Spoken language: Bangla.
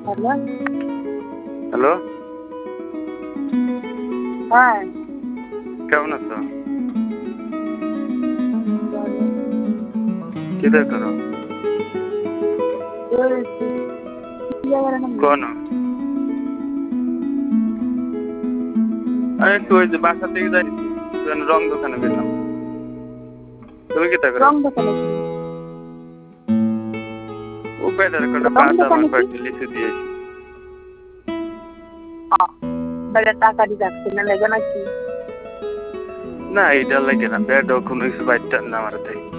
হ্যালো। হ্যালো, হ্যাঁ, কেমন আছো? বলো। কি বের করো? বলছি, কি জায়গার নাম কোন? বলছি? আমি একটু ওই যে বাসার দিকে যাইছি, রং দোকানে গেলাম। তুমি কি তা করো? রং দোকানে কি? ও বেটার কটা রং বাদাম আর দোকানে কি? কয়েকটা লিচু দিয়েছি। বেটা টাকা দিয়ে রাখছে না লেগে নাকি? না, এইটা লাগে না, বেড কোনো কিছু বাইরটার না আমার তাই।